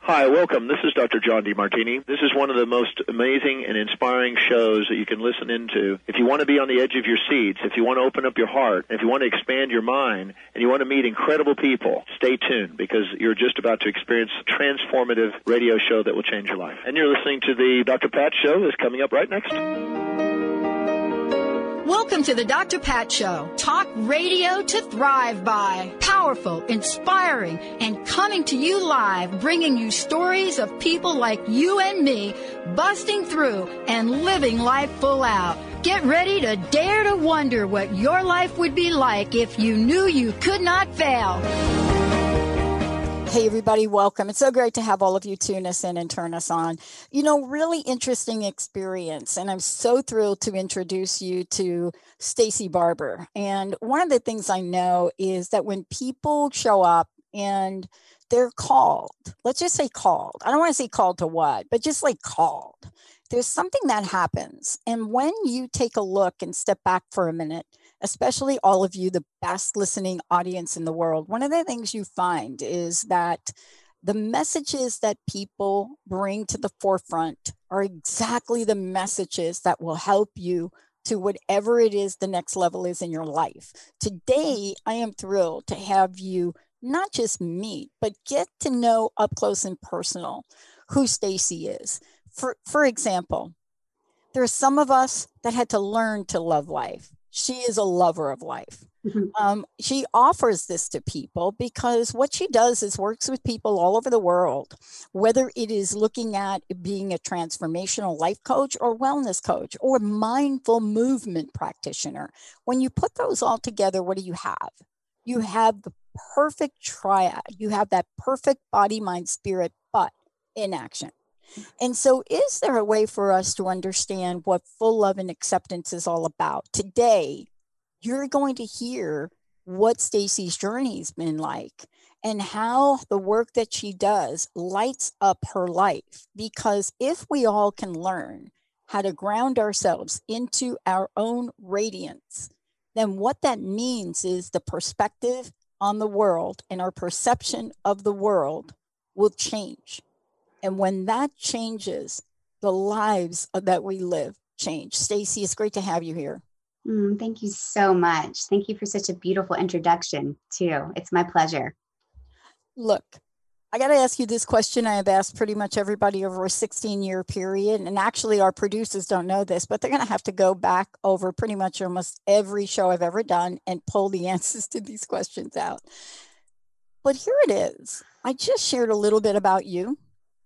Hi, welcome. This is Dr. John DeMartini. This is one of the most amazing and inspiring shows that you can listen into. If you want to be on the edge of your seats, if you want to open up your heart, if you want to expand your mind, and you want to meet incredible people, stay tuned because you're just about to experience a transformative radio show that will change your life. And you're listening to the Dr. Pat Show that's coming up right next. Welcome to the Dr. Pat Show. Talk radio to thrive by. Powerful, inspiring, and coming to you live, bringing you stories of people like you and me, busting through and living life full out. Get ready to dare to wonder what your life would be like if you knew you could not fail. Hey, everybody, welcome. It's so great to have all of you tune us in and turn us on. You know, really interesting experience. And I'm so thrilled to introduce you to Stacey Barber. And one of the things I know is that when people show up and they're called, let's just say called. I don't want to say called to what, but just like called. There's something that happens. And when you take a look and step back for a minute, especially all of you, the best listening audience in the world, one of the things you find is that the messages that people bring to the forefront are exactly the messages that will help you to whatever it is the next level is in your life. Today, I am thrilled to have you not just meet, but get to know up close and personal who Stacey is. For example, there are some of us that had to learn to love life. She is a lover of life. Mm-hmm. She offers this to people because what she does is works with people all over the world, whether it is looking at being a transformational life coach or wellness coach or mindful movement practitioner. When you put those all together, what do you have? You have the perfect triad. You have that perfect body, mind, spirit, but in action. And so is there a way for us to understand what full love and acceptance is all about? Today, you're going to hear what Stacey's journey has been like and how the work that she does lights up her life. Because if we all can learn how to ground ourselves into our own radiance, then what that means is the perspective on the world and our perception of the world will change. And when that changes, the lives that we live change. Stacey, it's great to have you here. Thank you so much. Thank you for such a beautiful introduction, too. It's my pleasure. Look, I got to ask you this question. I have asked pretty much everybody over a 16-year period. And actually, our producers don't know this, but they're going to have to go back over pretty much almost every show I've ever done and pull the answers to these questions out. But here it is. I just shared a little bit about you.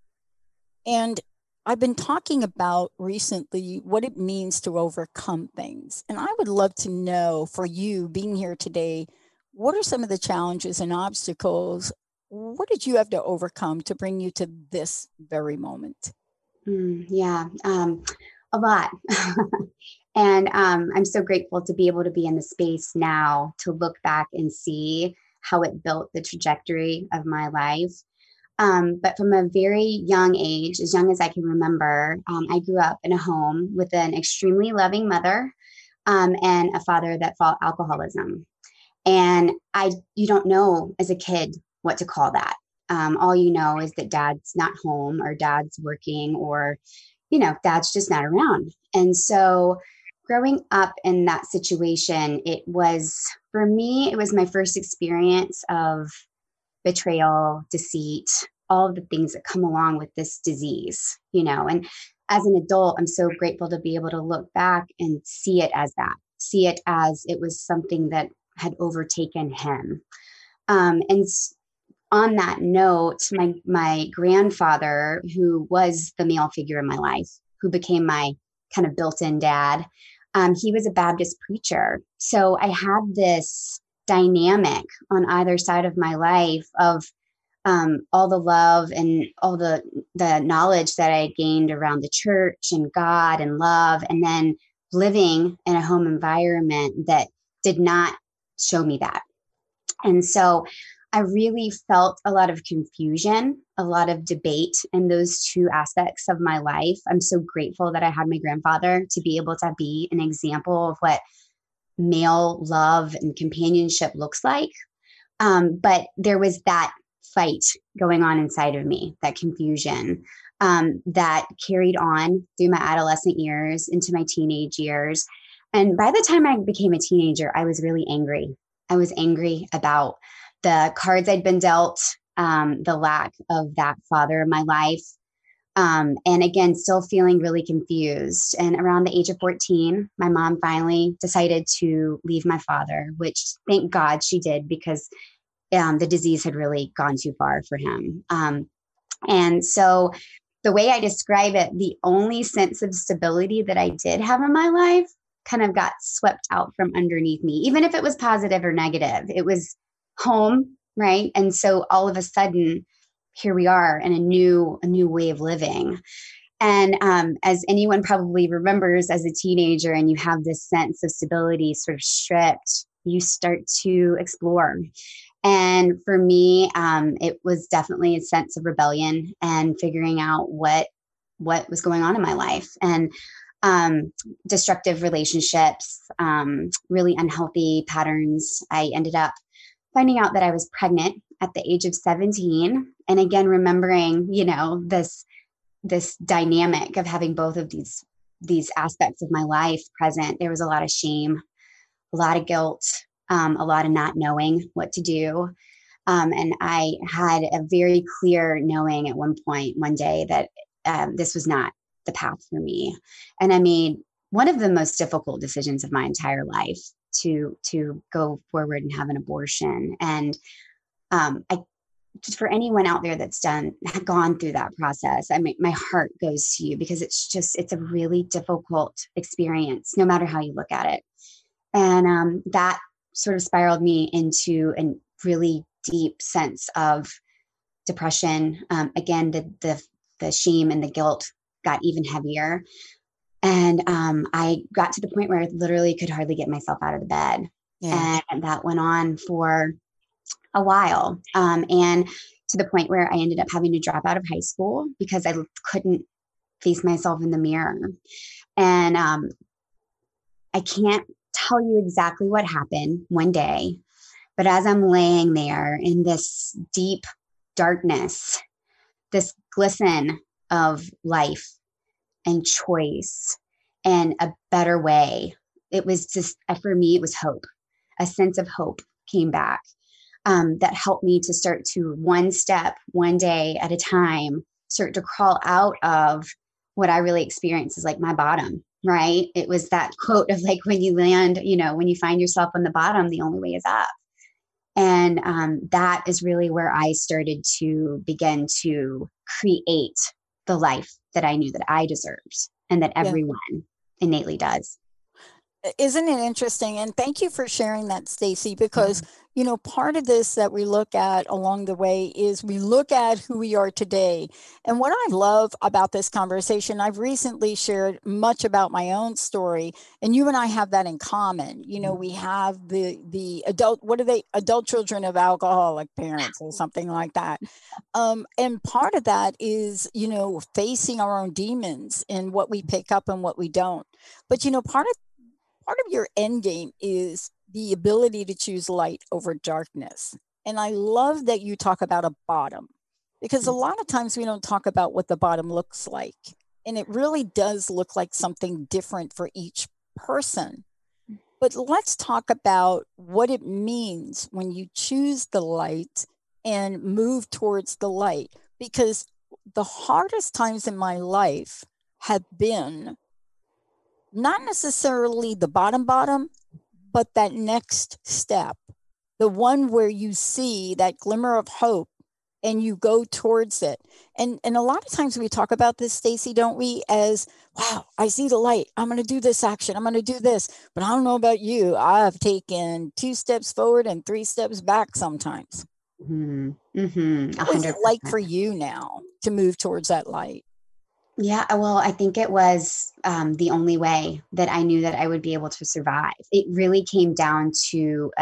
And I've been talking about recently what it means to overcome things. And I would love to know for you being here today, what are some of the challenges and obstacles? What did you have to overcome to bring you to this very moment? A lot. And I'm so grateful to be able to be in the space now to look back and see how it built the trajectory of my life. But from a very young age, as young as I can remember, I grew up in a home with an extremely loving mother and a father that fought alcoholism. And you don't know as a kid what to call that. All you know is that dad's not home or dad's working or, dad's just not around. And so growing up in that situation, for me, it was my first experience of betrayal, deceit, all of the things that come along with this disease, and as an adult, I'm so grateful to be able to look back and see it as that, see it as it was something that had overtaken him. And on that note, my grandfather, who was the male figure in my life, who became my kind of built-in dad, he was a Baptist preacher. So I had this dynamic on either side of my life of all the love and all the knowledge that I gained around the church and God and love, and then living in a home environment that did not show me that. And so I really felt a lot of confusion, a lot of debate in those two aspects of my life. I'm so grateful that I had my grandfather to be able to be an example of what male love and companionship looks like. But there was that fight going on inside of me, that confusion that carried on through my adolescent years into my teenage years. And by the time I became a teenager, I was really angry. I was angry about the cards I'd been dealt, the lack of that father in my life. And again, still feeling really confused. And around the age of 14, my mom finally decided to leave my father, which thank God she did, because the disease had really gone too far for him. And so the way I describe it, the only sense of stability that I did have in my life kind of got swept out from underneath me, even if it was positive or negative. It was home, right? And so all of a sudden, here we are in a new way of living. And as anyone probably remembers as a teenager, and you have this sense of stability sort of stripped, you start to explore. And for me, it was definitely a sense of rebellion and figuring out what was going on in my life. And destructive relationships, really unhealthy patterns. I ended up finding out that I was pregnant at the age of 17. And again, remembering, this dynamic of having both of these aspects of my life present. There was a lot of shame, a lot of guilt, a lot of not knowing what to do. And I had a very clear knowing at one day that this was not the path for me. And I made one of the most difficult decisions of my entire life to go forward and have an abortion. And just for anyone out there that's gone through that process, I mean, my heart goes to you, because it's a really difficult experience, no matter how you look at it. And that sort of spiraled me into a really deep sense of depression. Again, the shame and the guilt got even heavier. And I got to the point where I literally could hardly get myself out of the bed. Yeah. And that went on for a while. And to the point where I ended up having to drop out of high school because I couldn't face myself in the mirror. And I can't tell you exactly what happened one day, but as I'm laying there in this deep darkness, this glisten of life and choice and a better way, it was just, for me, it was hope. A sense of hope came back that helped me to start to one step, one day at a time, start to crawl out of what I really experienced as like my bottom, right? It was that quote of like, when you land, when you find yourself on the bottom, the only way is up. And that is really where I started to begin to create the life that I knew that I deserved and that everyone innately does. Isn't it interesting? And thank you for sharing that, Stacy, because, part of this that we look at along the way is we look at who we are today. And what I love about this conversation, I've recently shared much about my own story, and you and I have that in common. We have the adult children of alcoholic parents or something like that. And part of that is, facing our own demons and what we pick up and what we don't. But, part of your end game is the ability to choose light over darkness. And I love that you talk about a bottom, because a lot of times we don't talk about what the bottom looks like. And it really does look like something different for each person. But let's talk about what it means when you choose the light and move towards the light, because the hardest times in my life have been not necessarily the bottom, but that next step, the one where you see that glimmer of hope and you go towards it. And a lot of times we talk about this, Stacy, don't we, as, wow, I see the light. I'm going to do this action. I'm going to do this. But I don't know about you. I've taken 2 steps forward and 3 steps back sometimes. Mm-hmm. Mm-hmm. What is it like for you now to move towards that light? Yeah, well, I think it was the only way that I knew that I would be able to survive. It really came down to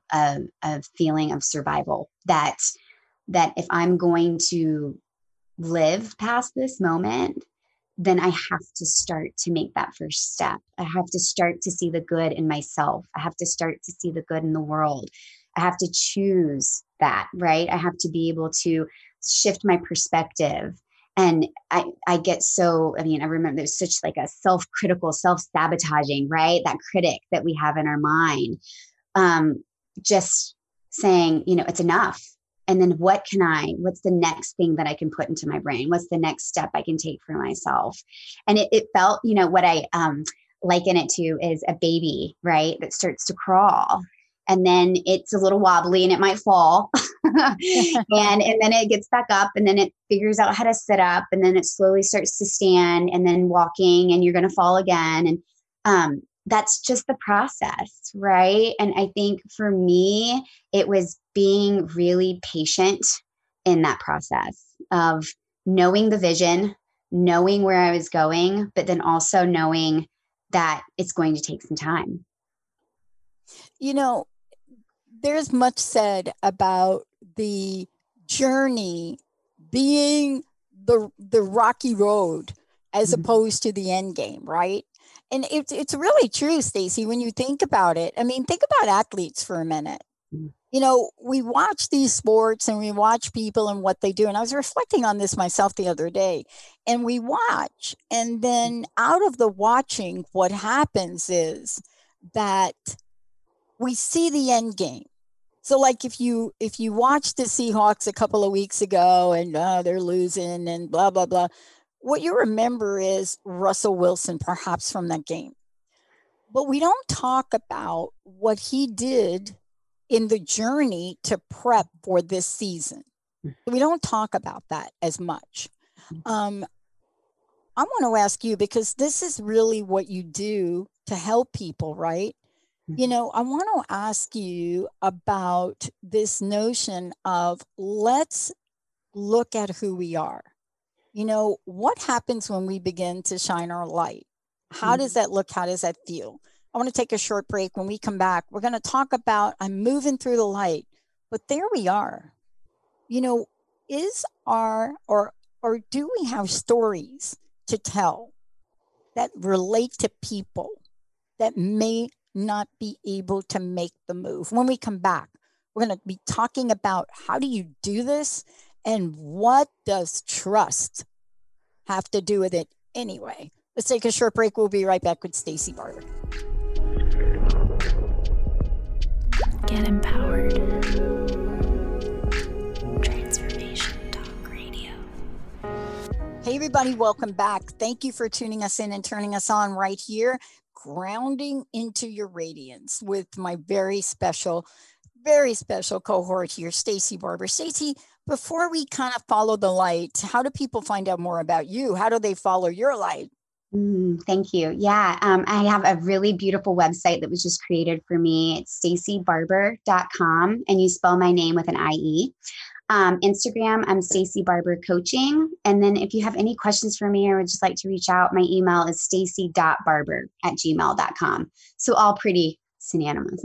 a feeling of survival, that if I'm going to live past this moment, then I have to start to make that first step. I have to start to see the good in myself. I have to start to see the good in the world. I have to choose that, right? I have to be able to shift my perspective. And I get so, I mean, I remember there's such like a self-critical, self-sabotaging, right? That critic that we have in our mind. Just saying, it's enough. And then what's the next thing that I can put into my brain? What's the next step I can take for myself? And it felt, what I liken it to is a baby, right? That starts to crawl. And then it's a little wobbly and it might fall. and then it gets back up and then it figures out how to sit up and then it slowly starts to stand and then walking and you're going to fall again. And that's just the process, right? And I think for me, it was being really patient in that process of knowing the vision, knowing where I was going, but then also knowing that it's going to take some time. There's much said about the journey being the rocky road as opposed to the end game, right? And it's really true, Stacey, when you think about it. I mean, think about athletes for a minute. We watch these sports and we watch people and what they do. And I was reflecting on this myself the other day. And we watch, and then out of the watching, what happens is that we see the end game. So like if you watch the Seahawks a couple of weeks ago and they're losing and blah, blah, blah, what you remember is Russell Wilson, perhaps from that game. But we don't talk about what he did in the journey to prep for this season. We don't talk about that as much. I want to ask you, because this is really what you do to help people, right? I want to ask you about this notion of let's look at who we are. What happens when we begin to shine our light? How does that look? How does that feel? I want to take a short break. When we come back, we're going to talk about I'm moving through the light, but there we are. Or do we have stories to tell that relate to people that may not be able to make the move? When we come back, we're going to be talking about how do you do this and what does trust have to do with it anyway. Let's take a short break. We'll be right back with Stacey Barber. Get empowered. Transformation Talk Radio. Hey, everybody. Welcome back. Thank you for tuning us in and turning us on right here. Grounding into your radiance with my very special cohort here, Stacey Barber. Stacey, before we kind of follow the light, how do people find out more about you? How do they follow your light? Thank you. Yeah, I have a really beautiful website that was just created for me. It's staceybarber.com, and you spell my name with an IE. Instagram, I'm Stacey Barber Coaching. And then if you have any questions for me or would just like to reach out, my email is stacy.barber@gmail.com. So all pretty synonymous.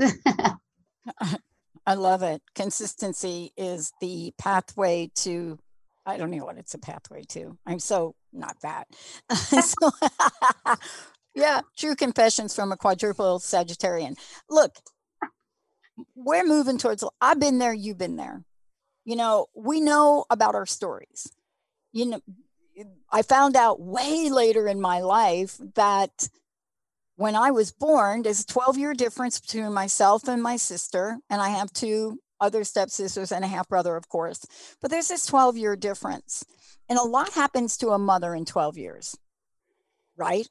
I love it. Consistency is the pathway to, I don't know what it's a pathway to. I'm so not that. Yeah, true confessions from a quadruple Sagittarian. Look, we're moving towards, I've been there, you've been there. We know about our stories. I found out way later in my life that when I was born, there's a 12-year difference between myself and my sister, and I have 2 other stepsisters and a half brother, of course. But there's this 12-year difference, and a lot happens to a mother in 12 years, right?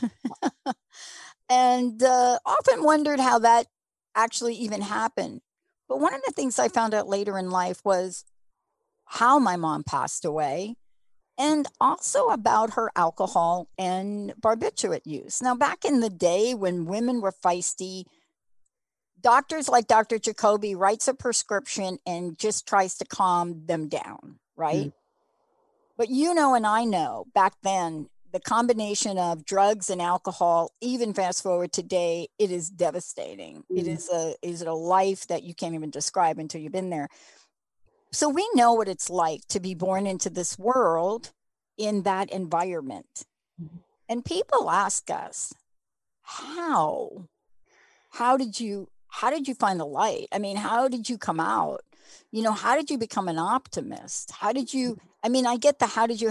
And often wondered how that actually even happened. But one of the things I found out later in life was how my mom passed away, and also about her alcohol and barbiturate use. Now, back in the day when women were feisty, doctors like Dr. Jacoby writes a prescription and just tries to calm them down, right? But and I know back then, the combination of drugs and alcohol, even fast forward today, it is devastating. It is a life that you can't even describe until you've been there. So we know what it's like to be born into this world in that environment. And people ask us, how did you how did you find the light? I mean, how did you come out? You know, how did you become an optimist? How did you, I mean, I get the how did you?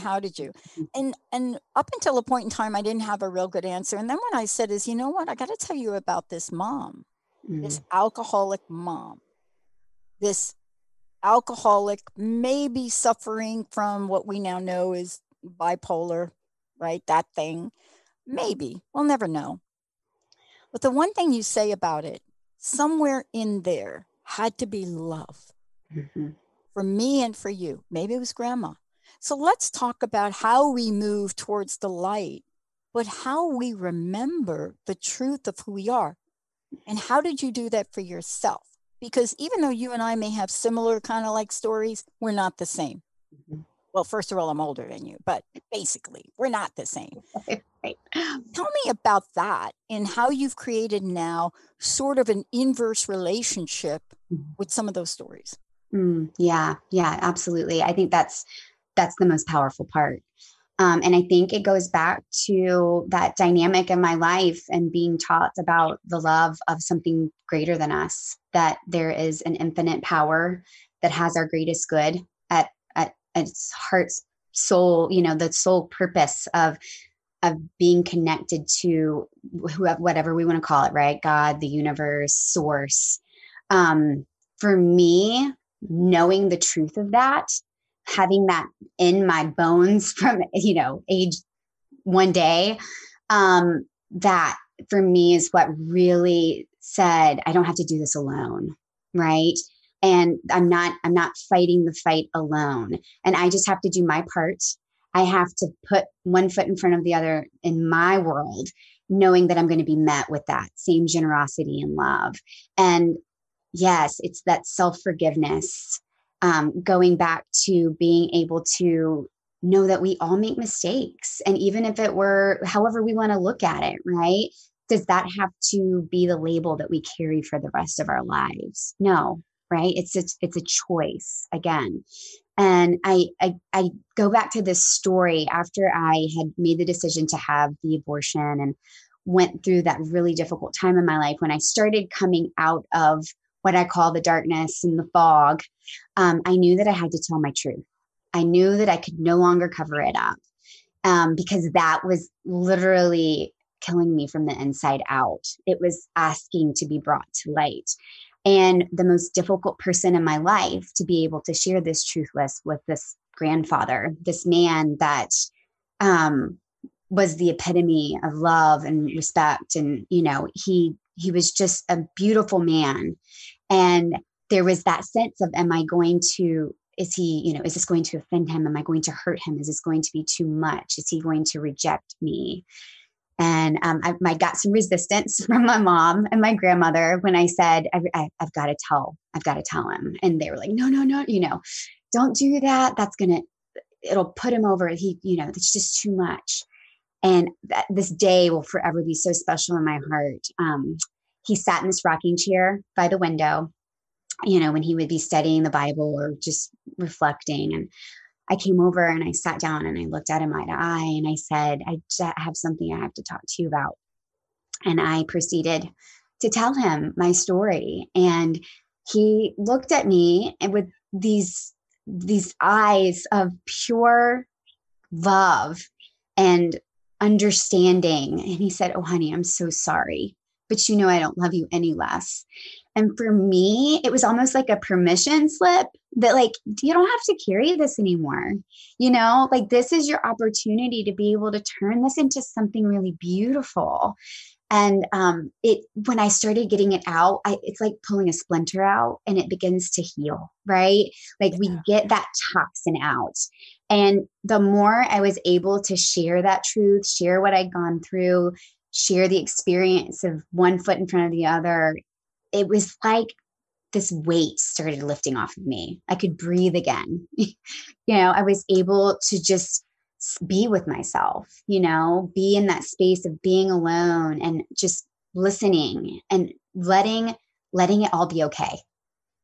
And up until a point in time, I didn't have a real good answer. And then what I said is, you know what? I got to tell you about this mom, this alcoholic mom, this alcoholic, maybe suffering from what we now know is bipolar, right? That thing. Maybe. We'll never know. But the one thing you say about it, somewhere in there had to be love for me and for you. Maybe it was grandma. So let's talk about how we move towards the light, but how we remember the truth of who we are. And how did you do that for yourself? Because even though you and I may have similar kind of like stories, we're not the same. Well, first of all, I'm older than you, but basically we're not the same. Right. Tell me about that and how you've created now sort of an inverse relationship with some of those stories. Yeah, absolutely. I think that's the most powerful part. And I think it goes back to that dynamic in my life and being taught about the love of something greater than us, that there is an infinite power that has our greatest good at its heart's soul, you know, the sole purpose of being connected to whatever we want to call it, right? God, the universe, source. For me, knowing the truth of that, having that in my bones from, you know, age one day, that for me is what really said, I don't have to do this alone. Right. And I'm not fighting the fight alone. And I just have to do my part. I have to put one foot in front of the other in my world, knowing that I'm going to be met with that same generosity and love. And yes, it's that self-forgiveness, going back to being able to know that we all make mistakes. And even if it were however we want to look at it, right? Does that have to be the label that we carry for the rest of our lives? No, right? It's a choice again. And I go back to this story after I had made the decision to have the abortion and went through that really difficult time in my life when I started coming out of what I call the darkness and the fog. I knew that I had to tell my truth. I knew that I could no longer cover it up, because that was literally killing me from the inside out. It was asking to be brought to light. And the most difficult person in my life to be able to share this truth with this grandfather, this man that was the epitome of love and respect. And, you know, he was just a beautiful man. And there was that sense of, is this going to offend him? Am I going to hurt him? Is this going to be too much? Is he going to reject me? And I got some resistance from my mom and my grandmother when I said, I've got to tell him. And they were like, no, don't do that. It'll put him over. It's just too much. And this day will forever be so special in my heart. He sat in this rocking chair by the window, when he would be studying the Bible or just reflecting. And I came over and I sat down and I looked at him eye to eye and I said, I have something I have to talk to you about. And I proceeded to tell him my story. And he looked at me and with these eyes of pure love and understanding. And he said, "Oh, honey, I'm so sorry, but I don't love you any less." And for me, it was almost like a permission slip that you don't have to carry this anymore. This is your opportunity to be able to turn this into something really beautiful. And when I started getting it out, it's like pulling a splinter out and it begins to heal, right? We get that toxin out. And the more I was able to share that truth, share what I'd gone through, share the experience of one foot in front of the other, it was like this weight started lifting off of me. I could breathe again. I was able to just be with myself, be in that space of being alone and just listening and letting it all be okay. Yeah.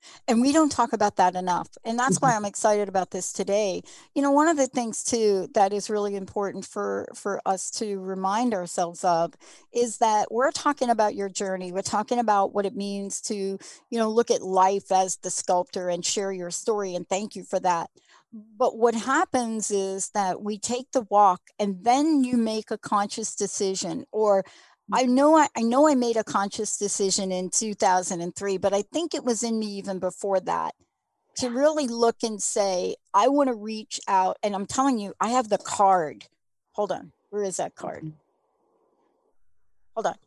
And we don't talk about that enough. And that's why I'm excited about this today. You know, one of the things too that is really important for us to remind ourselves of is that we're talking about your journey. We're talking about what it means to, look at life as the sculptor and share your story. And thank you for that. But what happens is that we take the walk and then you make a conscious decision, or I know I made a conscious decision in 2003, but I think it was in me even before that to really look and say, I want to reach out. And I'm telling you, I have the card. Hold on. Where is that card? Hold on.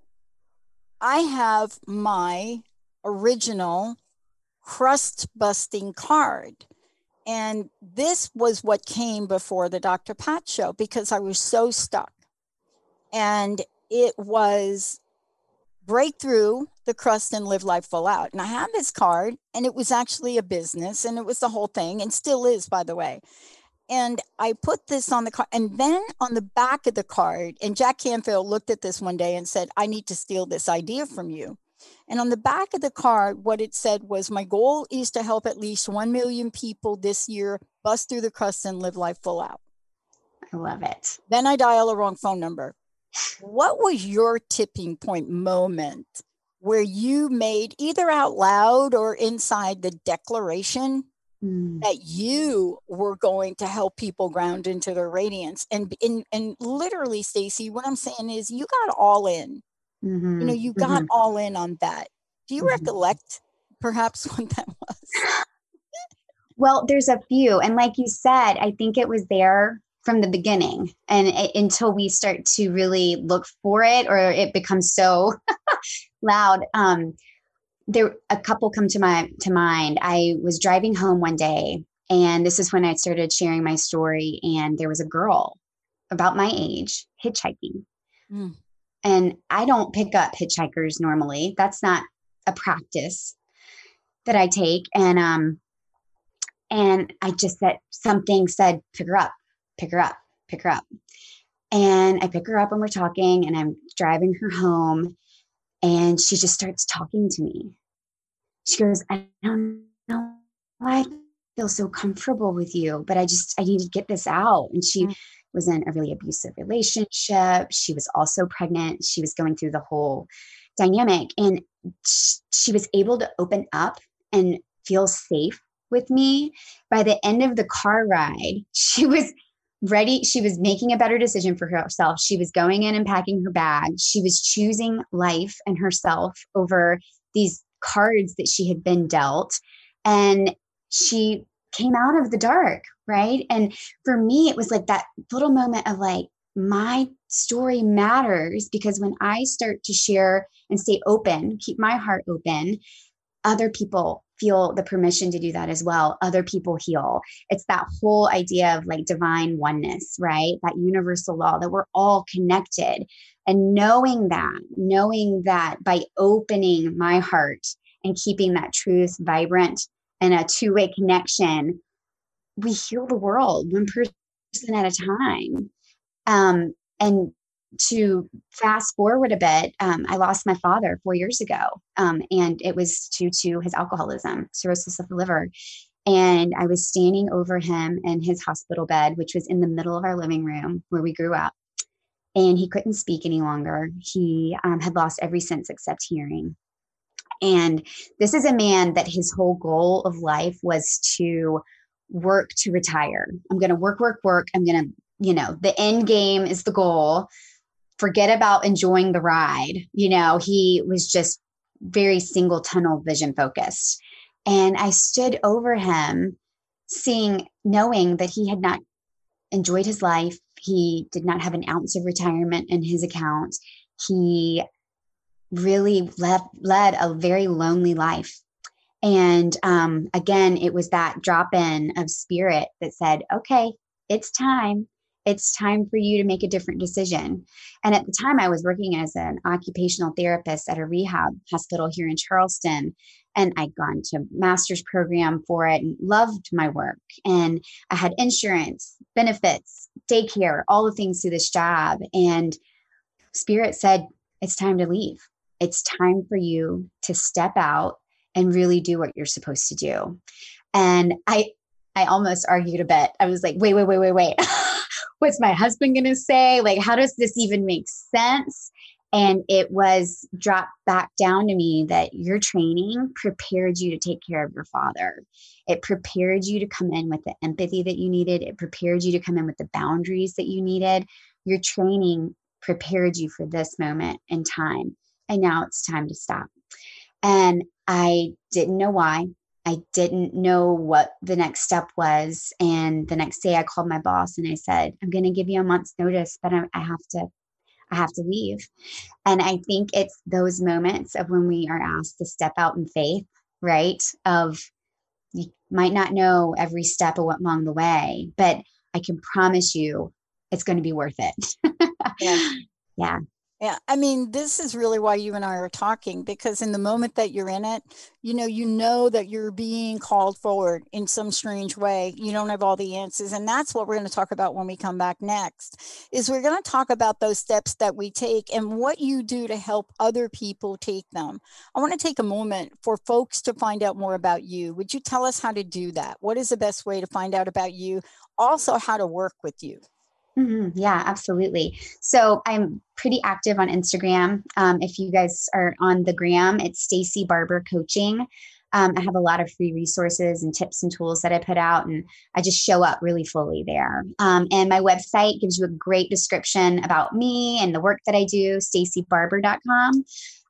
I have my original crust busting card. And this was what came before the Dr. Pat show because I was so stuck. And it was break through the crust and live life full out. And I had this card, and it was actually a business, and it was the whole thing, and still is, by the way. And I put this on the card, and then on the back of the card, and Jack Canfield looked at this one day and said, I need to steal this idea from you. And on the back of the card, what it said was, my goal is to help at least 1 million people this year bust through the crust and live life full out. I love it. Then I dial a wrong phone number. What was your tipping point moment where you made either out loud or inside the declaration that you were going to help people ground into their radiance? And literally, Stacey, what I'm saying is you got all in. You got all in on that. Do you recollect perhaps what that was? Well, there's a few. And like you said, I think it was there from the beginning and until we start to really look for it or it becomes so loud. There a couple come to mind. I was driving home one day, and this is when I started sharing my story, and there was a girl about my age hitchhiking. And I don't pick up hitchhikers normally. That's not a practice that I take. And I just said, pick her up. And I pick her up and we're talking, and I'm driving her home, and she just starts talking to me. She goes, I don't know why I feel so comfortable with you, but I need to get this out. And she was in a really abusive relationship. She was also pregnant. She was going through the whole dynamic, and she was able to open up and feel safe with me. By the end of the car ride, she was ready. She was making a better decision for herself. She was going in and packing her bag. She was choosing life and herself over these cards that she had been dealt. And she came out of the dark, right? And for me, it was like that little moment of like, my story matters, because when I start to share and stay open, keep my heart open, other people feel the permission to do that as well. Other people heal. It's that whole idea of like divine oneness, right? That universal law that we're all connected. And knowing that by opening my heart and keeping that truth vibrant and a two-way connection, we heal the world one person at a time. And to fast forward a bit, I lost my father 4 years ago, and it was due to his alcoholism, cirrhosis of the liver. And I was standing over him in his hospital bed, which was in the middle of our living room where we grew up. And he couldn't speak any longer. He had lost every sense except hearing. And this is a man that his whole goal of life was to work to retire. I'm going to work. I'm going to, the end game is the goal. Forget about enjoying the ride. He was just very single tunnel vision focused. And I stood over him, knowing that he had not enjoyed his life. He did not have an ounce of retirement in his account. He really led a very lonely life. And again, it was that drop in of spirit that said, okay, it's time. It's time for you to make a different decision. And at the time, I was working as an occupational therapist at a rehab hospital here in Charleston. And I'd gone to master's program for it and loved my work. And I had insurance, benefits, daycare, all the things through this job. And Spirit said, it's time to leave. It's time for you to step out and really do what you're supposed to do. And I almost argued a bit. I was like, wait. What's my husband going to say? Like, how does this even make sense? And it was dropped back down to me that your training prepared you to take care of your father. It prepared you to come in with the empathy that you needed. It prepared you to come in with the boundaries that you needed. Your training prepared you for this moment in time. And now it's time to stop. And I didn't know why. I didn't know what the next step was. And the next day I called my boss and I said, I'm going to give you a month's notice, but I have to leave. And I think it's those moments of when we are asked to step out in faith, right? Of you might not know every step along the way, but I can promise you it's going to be worth it. Yeah. Yeah. Yeah. I mean, this is really why you and I are talking, because in the moment that you're in it, you know that you're being called forward in some strange way. You don't have all the answers. And that's what we're going to talk about when we come back next, is we're going to talk about those steps that we take and what you do to help other people take them. I want to take a moment for folks to find out more about you. Would you tell us how to do that? What is the best way to find out about you? Also, how to work with you? Mm-hmm. Yeah, absolutely. So I'm pretty active on Instagram. If you guys are on the gram, it's Stacey Barber Coaching. I have a lot of free resources and tips and tools that I put out, and I just show up really fully there. And my website gives you a great description about me and the work that I do, staceybarber.com.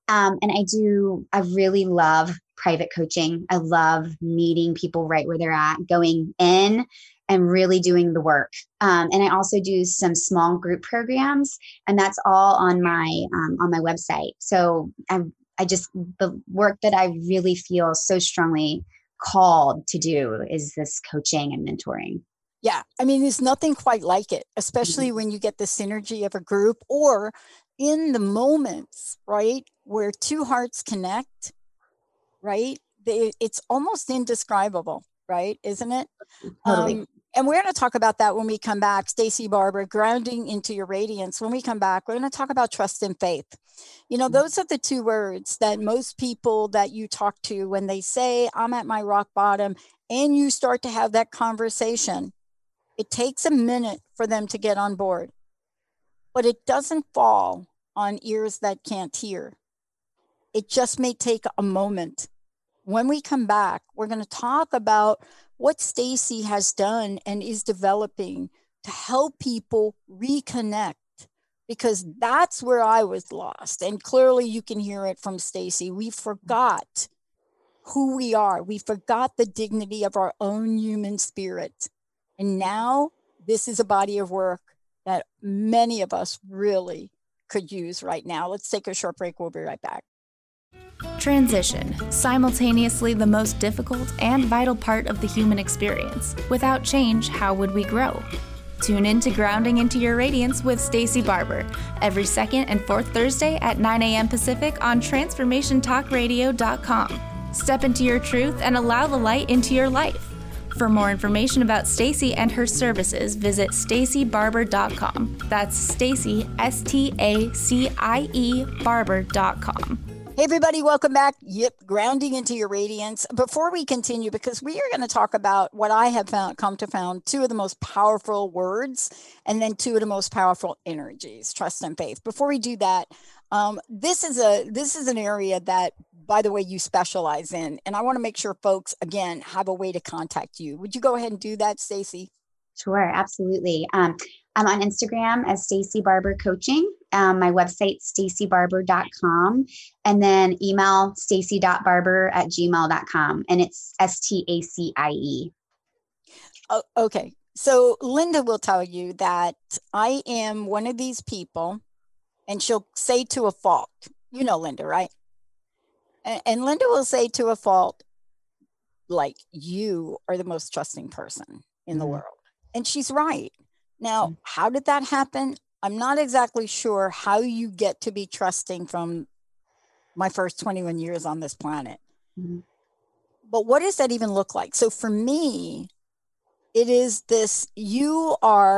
And I really love private coaching. I love meeting people right where they're at, going in and really doing the work. And I also do some small group programs, and that's all on my website. So the work that I really feel so strongly called to do is this coaching and mentoring. Yeah. I mean, there's nothing quite like it, especially when you get the synergy of a group or in the moments, right, where two hearts connect, right? It's almost indescribable, right? Isn't it? Totally. And we're going to talk about that when we come back. Stacey Barber, grounding into your radiance. When we come back, we're going to talk about trust and faith. Those are the two words that most people that you talk to, when they say, I'm at my rock bottom, and you start to have that conversation, it takes a minute for them to get on board, but it doesn't fall on ears that can't hear. It just may take a moment. When we come back, we're going to talk about what Stacey has done and is developing to help people reconnect, because that's where I was lost. And clearly you can hear it from Stacey. We forgot who we are. We forgot the dignity of our own human spirit. And now this is a body of work that many of us really could use right now. Let's take a short break. We'll be right back. Transition, simultaneously the most difficult and vital part of the human experience. Without change, how would we grow? Tune in to Grounding into Your Radiance with Stacey Barber every second and fourth Thursday at 9 a.m. Pacific on TransformationTalkRadio.com. Step into your truth and allow the light into your life. For more information about Stacey and her services, visit staceybarber.com. That's Stacey, STACIE Barber.com. Hey, everybody, welcome back. Grounding into your radiance. Before we continue, because we are going to talk about what I have come to found two of the most powerful words and then two of the most powerful energies, trust and faith. Before we do that, this is an area that, by the way, you specialize in. And I want to make sure folks, again, have a way to contact you. Would you go ahead and do that, Stacey? Sure, absolutely. I'm on Instagram as Stacey Barber Coaching. My website, staceybarber.com, and then email stacey.barber@gmail.com. And it's STACIE. Oh, okay. So Linda will tell you that I am one of these people, and she'll say to a fault, you know, Linda, right? And Linda will say to a fault, like, you are the most trusting person in the world. And she's right. Now, how did that happen? I'm not exactly sure how you get to be trusting from my first 21 years on this planet. Mm-hmm. But what does that even look like? So for me, it is this, you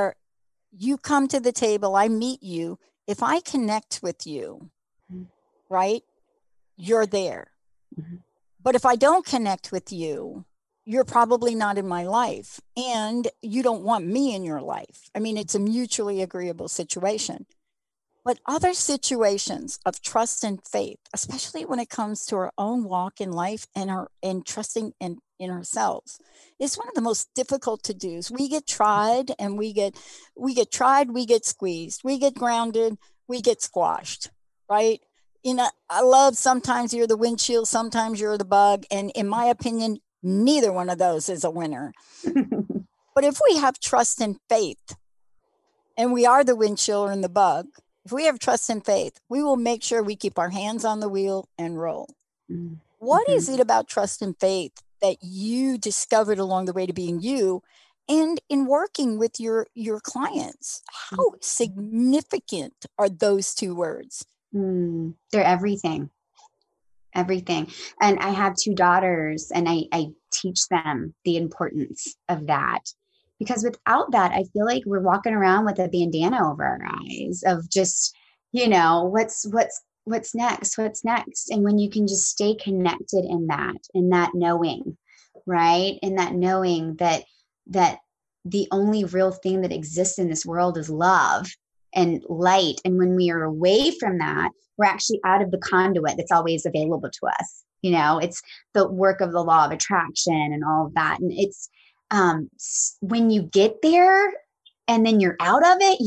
come to the table, I meet you. If I connect with you, right, you're there. Mm-hmm. But if I don't connect with you, you're probably not in my life, and you don't want me in your life. I mean, it's a mutually agreeable situation. But other situations of trust and faith, especially when it comes to our own walk in life and trusting in ourselves, is one of the most difficult to do. We get tried and we get tried, we get squeezed, we get grounded, we get squashed, right? I love sometimes you're the windshield, sometimes you're the bug. And in my opinion, neither one of those is a winner. But if we have trust and faith, and we are the windshield and the bug, if we have trust and faith, we will make sure we keep our hands on the wheel and roll. Mm-hmm. What is it about trust and faith that you discovered along the way to being you, and in working with your clients? How significant are those two words? They're everything. Everything. And I have 2 daughters, and I teach them the importance of that. Because without that, I feel like we're walking around with a bandana over our eyes of just, what's next? What's next? And when you can just stay connected in that knowing, right? In that knowing that the only real thing that exists in this world is love and light. And when we are away from that, we're actually out of the conduit that's always available to us. It's the work of the law of attraction and all of that. And it's, when you get there and then you're out of it,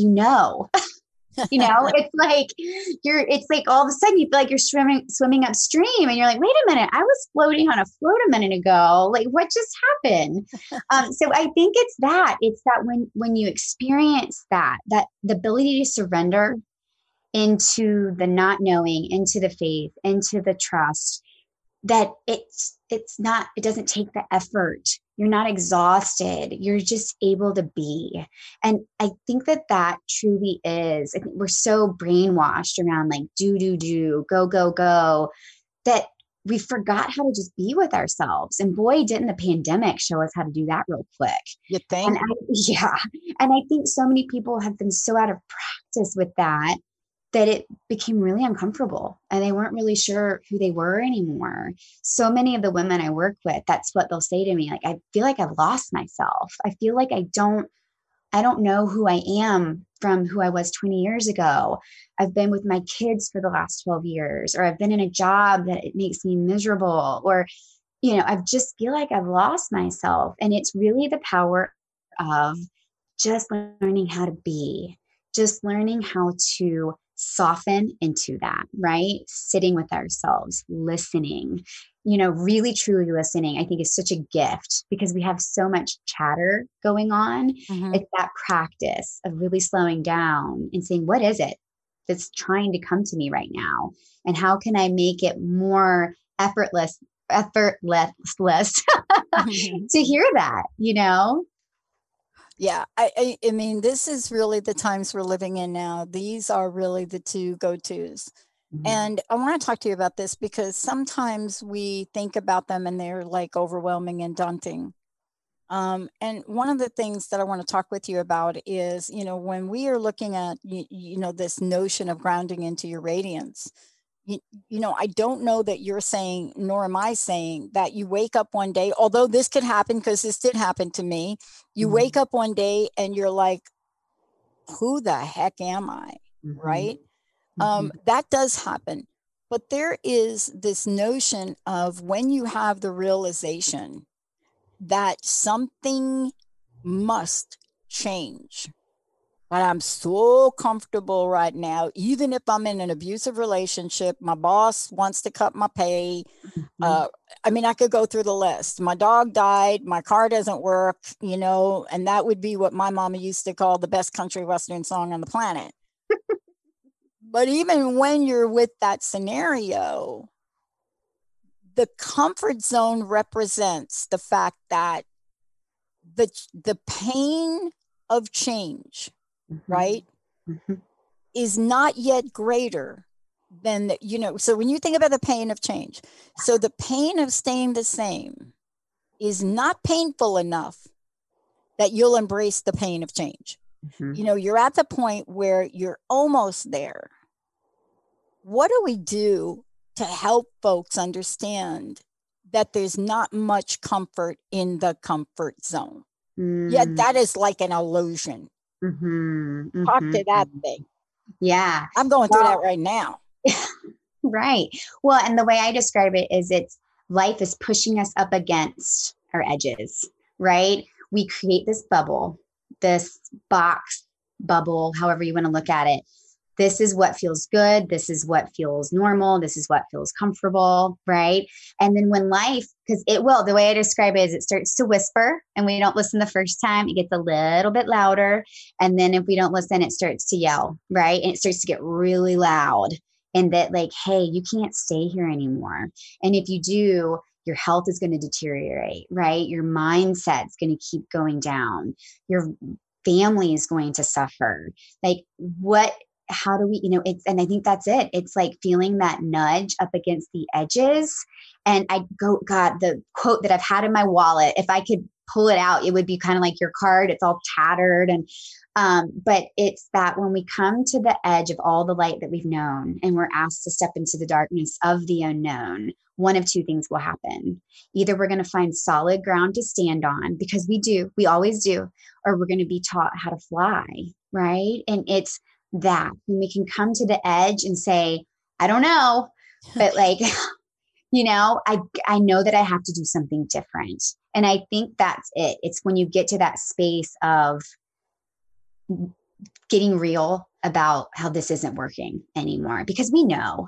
it's like all of a sudden you feel like you're swimming upstream, and you're like, wait a minute, I was floating on a float a minute ago. Like, what just happened? So I think it's that when you experience that the ability to surrender into the not knowing, into the faith, into the trust, that it doesn't take the effort. You're not exhausted. You're just able to be. And I think that truly is, I think we're so brainwashed around like do, go, that we forgot how to just be with ourselves. And boy, didn't the pandemic show us how to do that real quick. You think? And I think so many people have been so out of practice with that it became really uncomfortable, and they weren't really sure who they were anymore. So many of the women I work with, that's what they'll say to me. Like, I feel like I've lost myself. I feel like I don't know who I am from who I was 20 years ago. I've been with my kids for the last 12 years, or I've been in a job that it makes me miserable, or, I just feel like I've lost myself. And it's really the power of just learning how to be, just learning how to soften into that, right? Sitting with ourselves, listening, really truly listening, I think is such a gift, because we have so much chatter going on. Mm-hmm. It's that practice of really slowing down and saying, what is it that's trying to come to me right now? And how can I make it more effortless mm-hmm. to hear that, Yeah, I mean, this is really the times we're living in now. These are really the 2 go-tos. Mm-hmm. And I want to talk to you about this, because sometimes we think about them and they're like overwhelming and daunting. And one of the things that I want to talk with you about is, when we are looking at, this notion of grounding into your radiance, I don't know that you're saying, nor am I saying, that you wake up one day, although this could happen, because this did happen to me. You mm-hmm. wake up one day and you're like, who the heck am I? Mm-hmm. Right? Mm-hmm. That does happen. But there is this notion of when you have the realization that something must change. But I'm so comfortable right now, even if I'm in an abusive relationship, my boss wants to cut my pay. Mm-hmm. I could go through the list. My dog died, my car doesn't work, and that would be what my mama used to call the best country western song on the planet. But even when you're with that scenario, the comfort zone represents the fact that the pain of change, mm-hmm. right, mm-hmm. is not yet greater than, so when you think about the pain of change, so the pain of staying the same is not painful enough that you'll embrace the pain of change. Mm-hmm. You're at the point where you're almost there. What do we do to help folks understand that there's not much comfort in the comfort zone. Yeah, that is like an illusion. Talk to that thing. Yeah. I'm going through that right now. Right. Well, and the way I describe it is life is pushing us up against our edges, right? We create this bubble, this box bubble, however you want to look at it. This is what feels good. This is what feels normal. This is what feels comfortable, right? And then when life, because it will, the way I describe it is it starts to whisper and we don't listen the first time, it gets a little bit louder. And then if we don't listen, it starts to yell, right? And it starts to get really loud. And that like, hey, you can't stay here anymore. And if you do, your health is going to deteriorate, right? Your mindset's going to keep going down. Your family is going to suffer. Like how do we, and I think that's it. It's like feeling that nudge up against the edges. And God, the quote that I've had in my wallet, if I could pull it out, it would be kind of like your card. It's all tattered. And, but it's that when we come to the edge of all the light that we've known and we're asked to step into the darkness of the unknown, one of two things will happen. Either we're going to find solid ground to stand on, because we always do, or we're going to be taught how to fly, right? And it's that when we can come to the edge and say, I don't know, but like, I know that I have to do something different. And I think that's it. It's when you get to that space of getting real about how this isn't working anymore, because we know,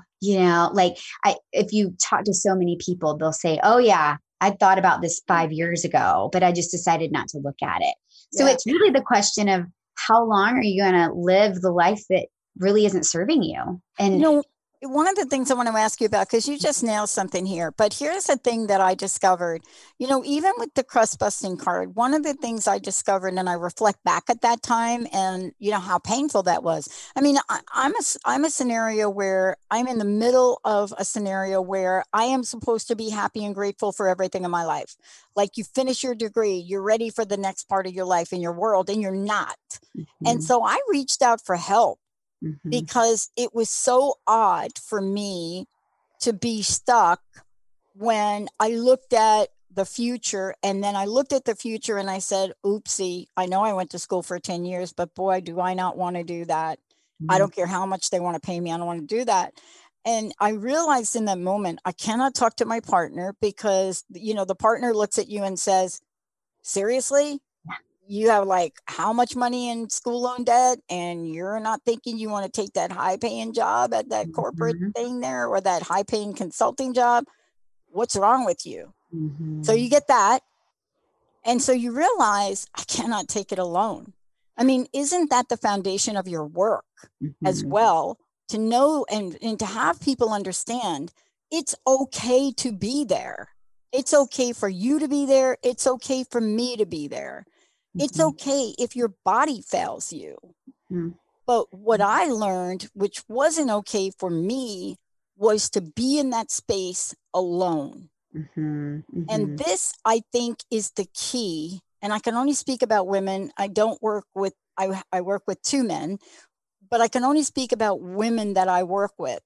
if you talk to so many people, they'll say, oh yeah, I thought about this 5 years ago, but I just decided not to look at it. So it's really the question of how long are you going to live the life that really isn't serving you? And one of the things I want to ask you about, because you just nailed something here, but here's the thing that I discovered, even with the crust busting card, one of the things I discovered, and I reflect back at that time and how painful that was. I mean, I'm a scenario where I'm in the middle of a scenario where I am supposed to be happy and grateful for everything in my life. Like you finish your degree, you're ready for the next part of your life in your world, and you're not. Mm-hmm. And so I reached out for help. Mm-hmm. Because it was so odd for me to be stuck when I looked at the future. And then I looked at the future and I said, oopsie, I know I went to school for 10 years, but boy, do I not want to do that. Mm-hmm. I don't care how much they want to pay me. I don't want to do that. And I realized in that moment, I cannot talk to my partner because, the partner looks at you and says, seriously? You have like how much money in school loan debt, and you're not thinking you want to take that high paying job at that corporate thing there, or that high paying consulting job. What's wrong with you? Mm-hmm. So you get that. And so you realize I cannot take it alone. I mean, isn't that the foundation of your work as well? To know and to have people understand it's okay to be there. It's okay for you to be there. It's okay for me to be there. It's okay if your body fails you. Mm-hmm. But what I learned, which wasn't okay for me, was to be in that space alone. Mm-hmm. Mm-hmm. And this, I think, is the key. And I can only speak about women. I work with two men, but I can only speak about women that I work with.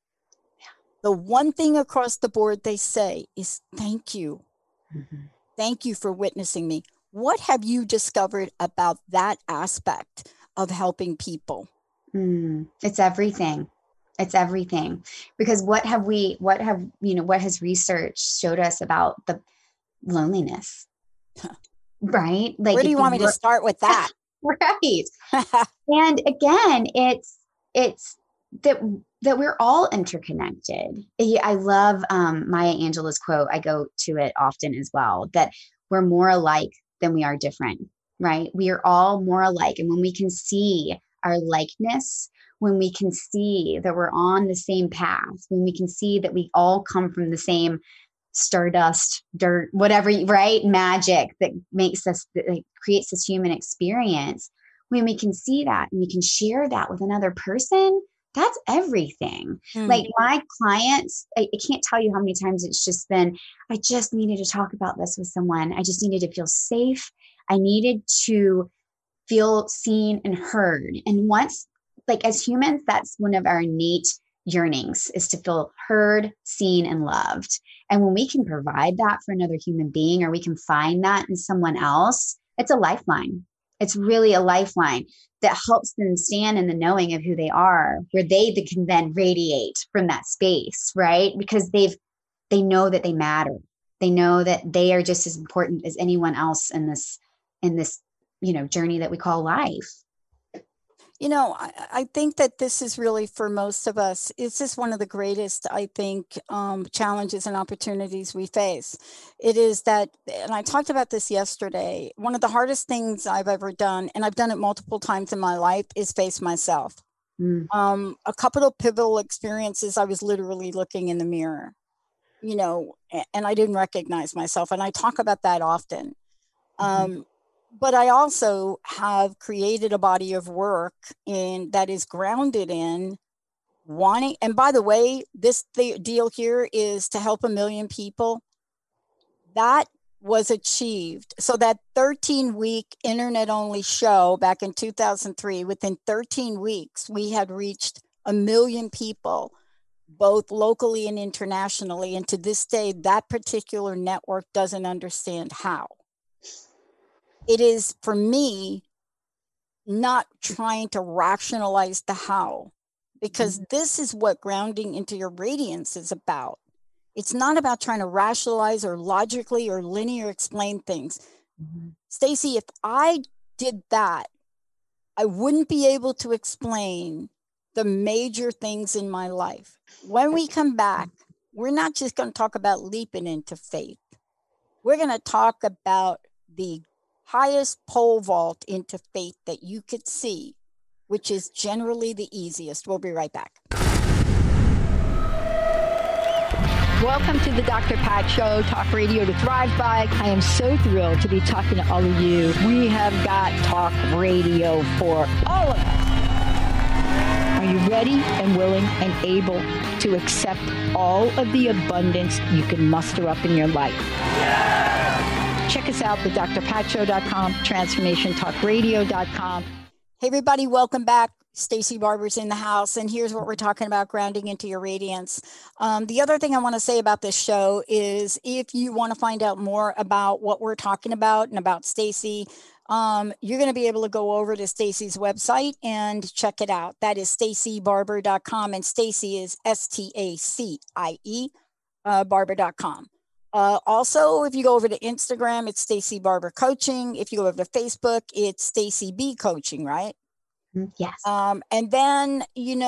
The one thing across the board they say is thank you. Mm-hmm. Thank you for witnessing me. What have you discovered about that aspect of helping people? It's everything. It's everything. Because what has research showed us about the loneliness? Right? Like, where do you want me to start with that? Right. And again, it's that we're all interconnected. I love Maya Angelou's quote. I go to it often as well, that we're more alike than we are different, right? We are all more alike. And when we can see our likeness, when we can see that we're on the same path, when we can see that we all come from the same stardust, dirt, whatever, right? Magic that makes us, that creates this human experience. When we can see that and we can share that with another person, that's everything. Like my clients, I can't tell you how many times it's just been, I just needed to talk about this with someone. I just needed to feel safe. I needed to feel seen and heard. And once, like as humans, that's one of our innate, yearnings is to feel heard, seen, and loved. And when we can provide that for another human being, or we can find that in someone else, it's a lifeline. It's really a lifeline that helps them stand in the knowing of who they are, where they can then radiate from that space, right? Because they know that they matter. They know that they are just as important as anyone else in this, journey that we call life. I think that this is really, for most of us, it's just one of the greatest, I think, challenges and opportunities we face. It is that, and I talked about this yesterday, one of the hardest things I've ever done, and I've done it multiple times in my life, is face myself. A couple of pivotal experiences, I was literally looking in the mirror, and I didn't recognize myself. And I talk about that often. But I also have created a body of work that is grounded in wanting, and by the way, the deal here is to help 1 million people. That was achieved. So that 13-week internet-only show back in 2003, within 13 weeks, we had reached 1 million people, both locally and internationally. And to this day, that particular network doesn't understand how. It is, for me, not trying to rationalize the how, because this is what grounding into your radiance is about. It's not about trying to rationalize or logically or linear explain things. Stacey, if I did that, I wouldn't be able to explain the major things in my life. When we come back, we're not just going to talk about leaping into faith. We're going to talk about the highest pole vault into faith that you could see, which is generally the easiest. We'll be right back. Welcome to the Dr. Pat Show, talk radio to thrive by. I am so thrilled to be talking to all of you. We have got talk radio for all of us. Are you ready and willing and able to accept all of the abundance you can muster up in your life? Yeah! Check us out, thedrpatshow.com, transformationtalkradio.com. Hey, everybody, welcome back. Stacey Barber's in the house, and here's what we're talking about, grounding into your radiance. The other thing I want to say about this show is, if you want to find out more about what we're talking about and about Stacey, you're going to be able to go over to Stacey's website and check it out. That is staceybarber.com, and Stacey is STACIE, barber.com. Also, if you go over to Instagram, it's Stacey Barber Coaching. If you go over to Facebook, it's Stacey B Coaching, right? Yes. And then,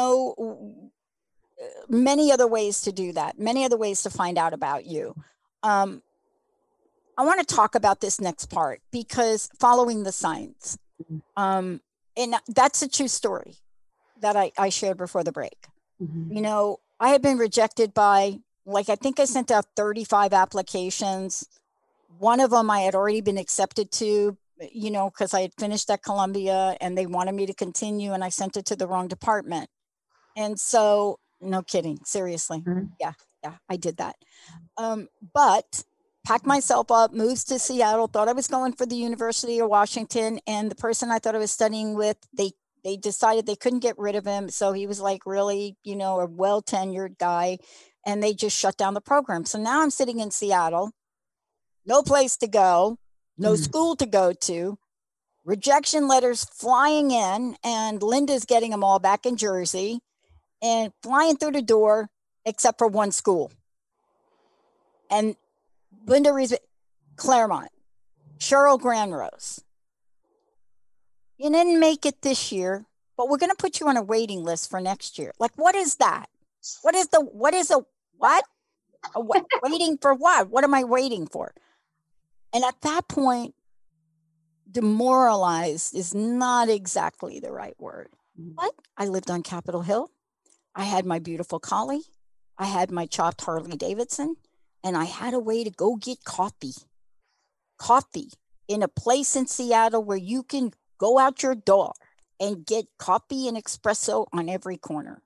many other ways to do that, many other ways to find out about you. I want to talk about this next part, because following the signs, and that's a true story that I shared before the break. I had been rejected by, I think I sent out 35 applications. One of them I had already been accepted to, because I had finished at Columbia and they wanted me to continue, and I sent it to the wrong department. And so, no kidding, seriously. Yeah, I did that. But packed myself up, moved to Seattle, thought I was going for the University of Washington. And the person I thought I was studying with, they decided they couldn't get rid of him. So he was really, a well-tenured guy. And they just shut down the program. So now I'm sitting in Seattle, no place to go, no school to go to, rejection letters flying in, and Linda's getting them all back in Jersey and flying through the door, except for one school. And Linda reads it, Claremont, Cheryl Granrose. You didn't make it this year, but we're going to put you on a waiting list for next year. What is that? What is what? Waiting for what? What am I waiting for? And at that point, demoralized is not exactly the right word. But I lived on Capitol Hill. I had my beautiful collie. I had my chopped Harley Davidson, and I had a way to go get coffee. Coffee in a place in Seattle where you can go out your door and get coffee and espresso on every corner.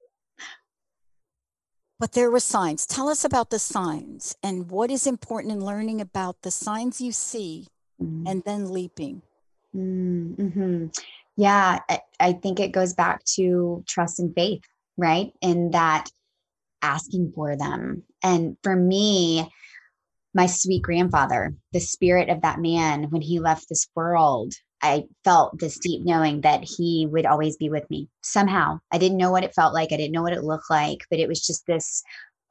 But there were signs. Tell us about the signs and what is important in learning about the signs you see and then leaping. Yeah, I think it goes back to trust and faith. right? And that asking for them. And for me, my sweet grandfather, the spirit of that man, when he left this world, I felt this deep knowing that he would always be with me somehow. I didn't know what it felt like. I didn't know what it looked like, but it was just this.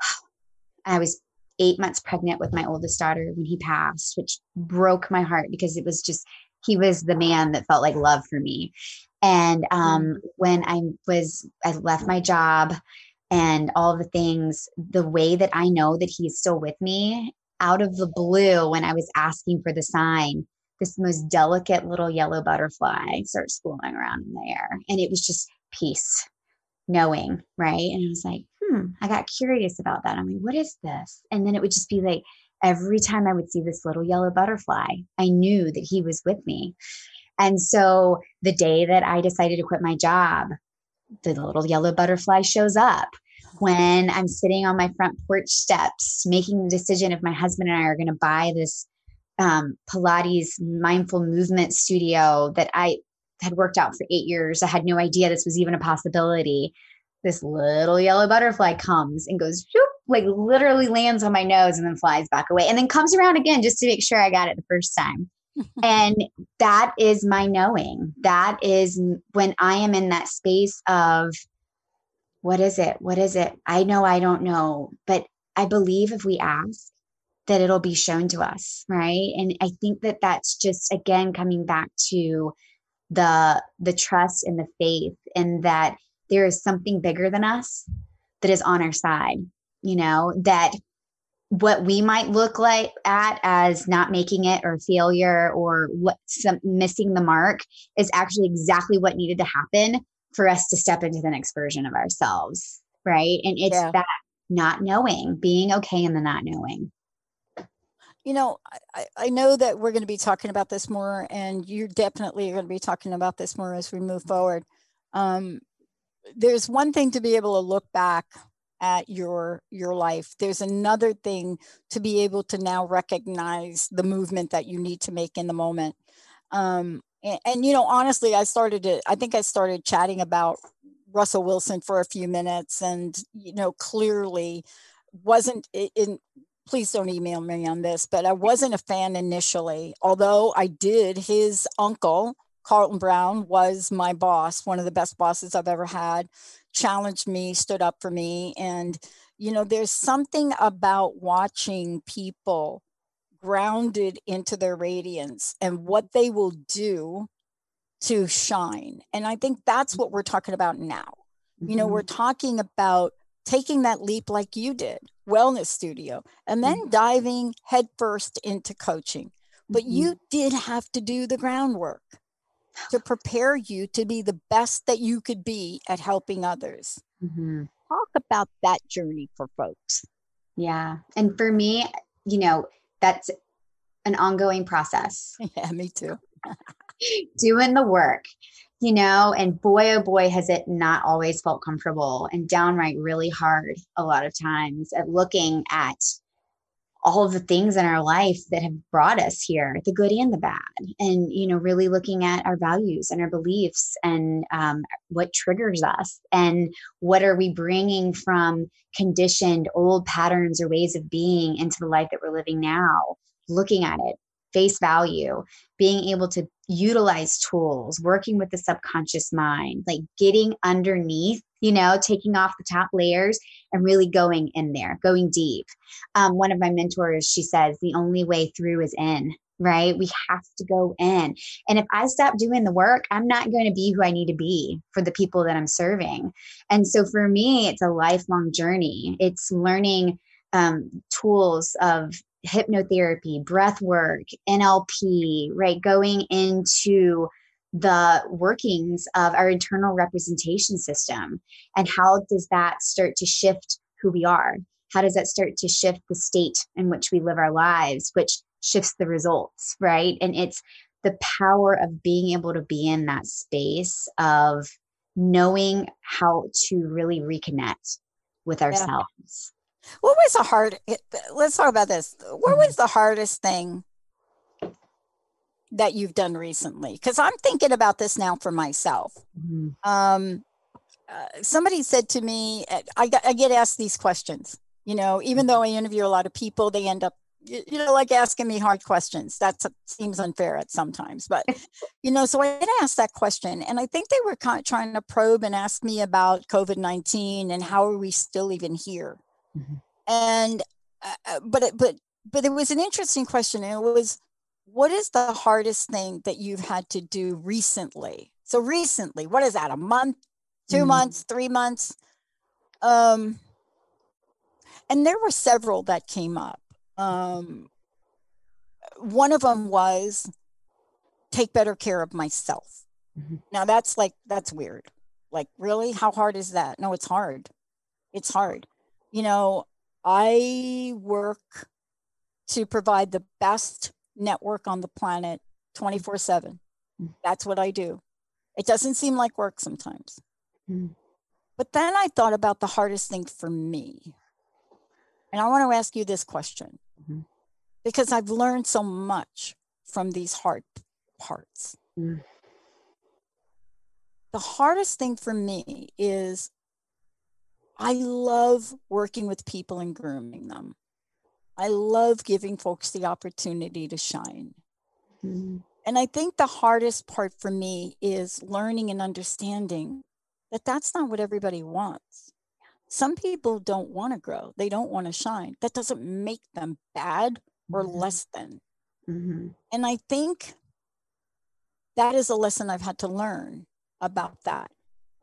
I was 8 months pregnant with my oldest daughter when he passed, which broke my heart because it was just, he was the man that felt like love for me. And when I left my job and all the things, the way that I know that he's still with me, out of the blue, when I was asking for the sign, this most delicate little yellow butterfly starts flowing around in the air. And it was just peace, knowing, right? And I was like, I got curious about that. I'm like, what is this? And then it would just be like, every time I would see this little yellow butterfly, I knew that he was with me. And so the day that I decided to quit my job, the little yellow butterfly shows up. When I'm sitting on my front porch steps, making the decision if my husband and I are going to buy this Pilates mindful movement studio that I had worked out for 8 years. I had no idea this was even a possibility. This little yellow butterfly comes and goes, whoop, like literally lands on my nose and then flies back away and then comes around again just to make sure I got it the first time. And that is my knowing. That is when I am in that space of, what is it? What is it? I know I don't know, but I believe if we ask, that it'll be shown to us, right? And I think that that's just, again, coming back to the trust and the faith, and that there is something bigger than us that is on our side, that what we might look like as not making it or failure or missing the mark is actually exactly what needed to happen for us to step into the next version of ourselves, right? And it's that not knowing, being okay in the not knowing. I know that we're going to be talking about this more, and you definitely are going to be talking about this more as we move forward. There's one thing to be able to look back at your life. There's another thing to be able to now recognize the movement that you need to make in the moment. And honestly, I think I started chatting about Russell Wilson for a few minutes, and, clearly wasn't in. Please don't email me on this, but I wasn't a fan initially, although his uncle, Carlton Brown, was my boss, one of the best bosses I've ever had, challenged me, stood up for me. And, there's something about watching people grounded into their radiance and what they will do to shine. And I think that's what we're talking about now. We're talking about taking that leap like you did, wellness studio, and then diving headfirst into coaching. But you did have to do the groundwork to prepare you to be the best that you could be at helping others. Talk about that journey for folks. Yeah. And for me, that's an ongoing process. Yeah, me too. Doing the work. And boy, oh boy, has it not always felt comfortable and downright really hard a lot of times at looking at all of the things in our life that have brought us here, the good and the bad, and, really looking at our values and our beliefs and what triggers us and what are we bringing from conditioned old patterns or ways of being into the life that we're living now, looking at it, face value, being able to utilize tools, working with the subconscious mind, like getting underneath, taking off the top layers and really going in there, going deep. One of my mentors, she says, the only way through is in, right? We have to go in. And if I stop doing the work, I'm not going to be who I need to be for the people that I'm serving. And so for me, it's a lifelong journey. It's learning tools of hypnotherapy, breath work, NLP, right? Going into the workings of our internal representation system. And how does that start to shift who we are? How does that start to shift the state in which we live our lives, which shifts the results, right? And it's the power of being able to be in that space of knowing how to really reconnect with ourselves. What was let's talk about this. What was the hardest thing that you've done recently? Because I'm thinking about this now for myself. somebody said to me, I get asked these questions, even though I interview a lot of people, they end up, like asking me hard questions. That seems unfair at sometimes, but, so I get asked that question, and I think they were kind of trying to probe and ask me about COVID-19 and how are we still even here? Mm-hmm. And, but it was an interesting question. And it was, what is the hardest thing that you've had to do recently? So recently, what is that? A month, 2 months, 3 months? And there were several that came up. One of them was take better care of myself. Mm-hmm. Now that's weird. Like, really? How hard is that? No, it's hard. It's hard. I work to provide the best network on the planet 24/7. That's what I do. It doesn't seem like work sometimes. But then I thought about the hardest thing for me. And I want to ask you this question, because I've learned so much from these hard parts. The hardest thing for me is I love working with people and grooming them. I love giving folks the opportunity to shine. And I think the hardest part for me is learning and understanding that that's not what everybody wants. Some people don't want to grow. They don't want to shine. That doesn't make them bad or less than. And I think that is a lesson I've had to learn about that.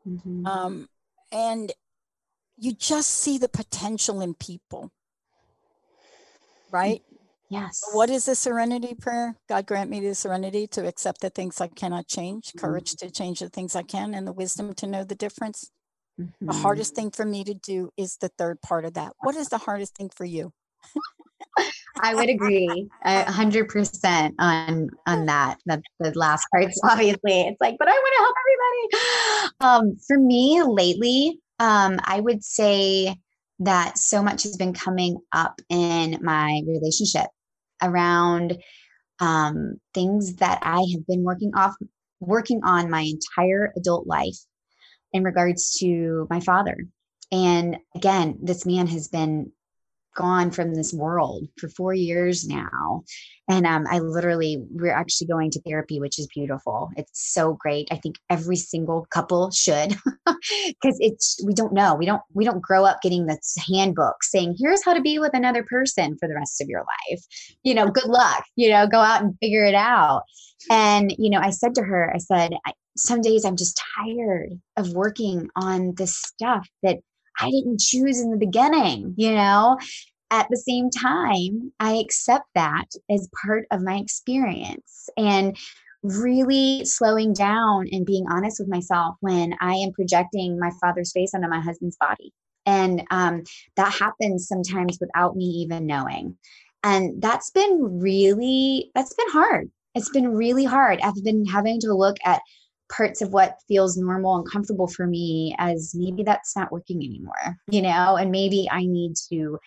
And you just see the potential in people, right? Yes. What is the serenity prayer? God grant me the serenity to accept the things I cannot change, courage to change the things I can, and the wisdom to know the difference. The hardest thing for me to do is the third part of that. What is the hardest thing for you? I would agree 100% on that. The last part's obviously, it's like, but I want to help everybody. For me lately, I would say that so much has been coming up in my relationship around things that I have been working on my entire adult life in regards to my father. And again, this man has been gone from this world for 4 years now. And we're actually going to therapy, which is beautiful. It's so great. I think every single couple should, because we don't know. We don't grow up getting this handbook saying, here's how to be with another person for the rest of your life. Good luck, go out and figure it out. And, I said to her, some days I'm just tired of working on this stuff that I didn't choose in the beginning, At the same time, I accept that as part of my experience, and really slowing down and being honest with myself when I am projecting my father's face onto my husband's body. And that happens sometimes without me even knowing. And that's been hard. It's been really hard. I've been having to look at parts of what feels normal and comfortable for me as maybe that's not working anymore, and maybe I need to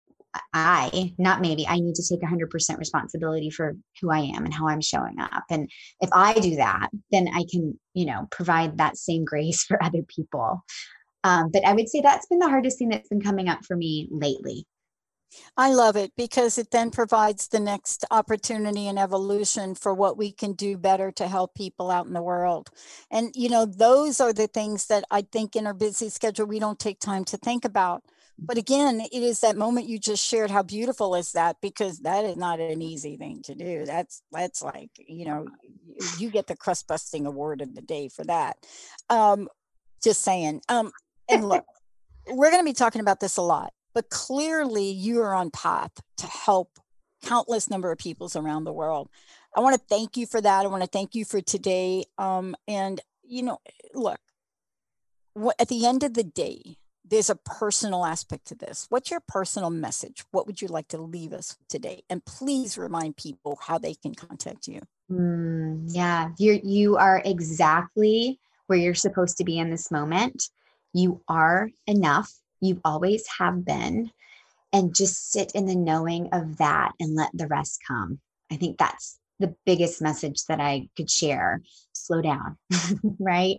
take 100% responsibility for who I am and how I'm showing up. And if I do that, then I can, provide that same grace for other people. But I would say that's been the hardest thing that's been coming up for me lately. I love it because it then provides the next opportunity and evolution for what we can do better to help people out in the world. And, those are the things that I think in our busy schedule, we don't take time to think about. But again, it is that moment you just shared. How beautiful is that? Because that is not an easy thing to do. That's like, you get the crust busting award of the day for that. Just saying. And look, we're going to be talking about this a lot. But clearly you are on path to help countless number of peoples around the world. I want to thank you for that. I want to thank you for today. And, look, at the end of the day, there's a personal aspect to this. What's your personal message? What would you like to leave us today? And please remind people how they can contact you. Yeah, you are exactly where you're supposed to be in this moment. You are enough. You always have been, and just sit in the knowing of that and let the rest come. I think that's the biggest message that I could share. Slow down, right?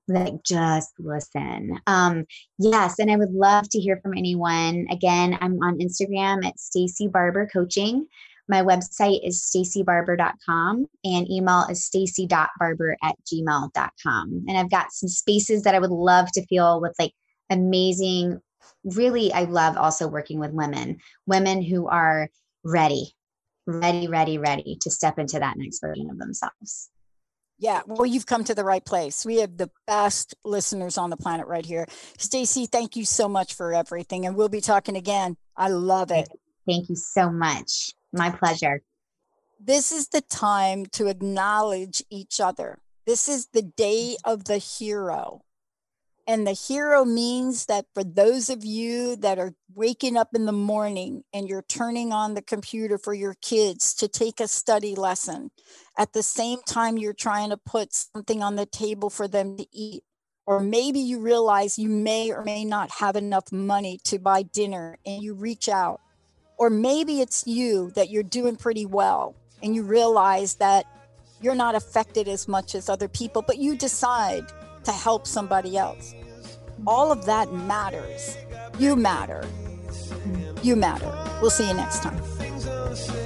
Like, just listen. Yes. And I would love to hear from anyone. Again, I'm on Instagram at Stacey Barber Coaching. My website is staceybarber.com and email is stacy.barber@gmail.com. And I've got some spaces that I would love to feel with like amazing, really, I love also working with women who are ready to step into that next version of themselves. Yeah, well, you've come to the right place. We have the best listeners on the planet right here. Stacey, thank you so much for everything. And we'll be talking again. I love it. Thank you so much. My pleasure. This is the time to acknowledge each other. This is the day of the hero. And the hero means that for those of you that are waking up in the morning and you're turning on the computer for your kids to take a study lesson, at the same time you're trying to put something on the table for them to eat, or maybe you realize you may or may not have enough money to buy dinner and you reach out, or maybe it's you that you're doing pretty well and you realize that you're not affected as much as other people, but you decide to help somebody else. All of that matters. You matter. You matter. We'll see you next time.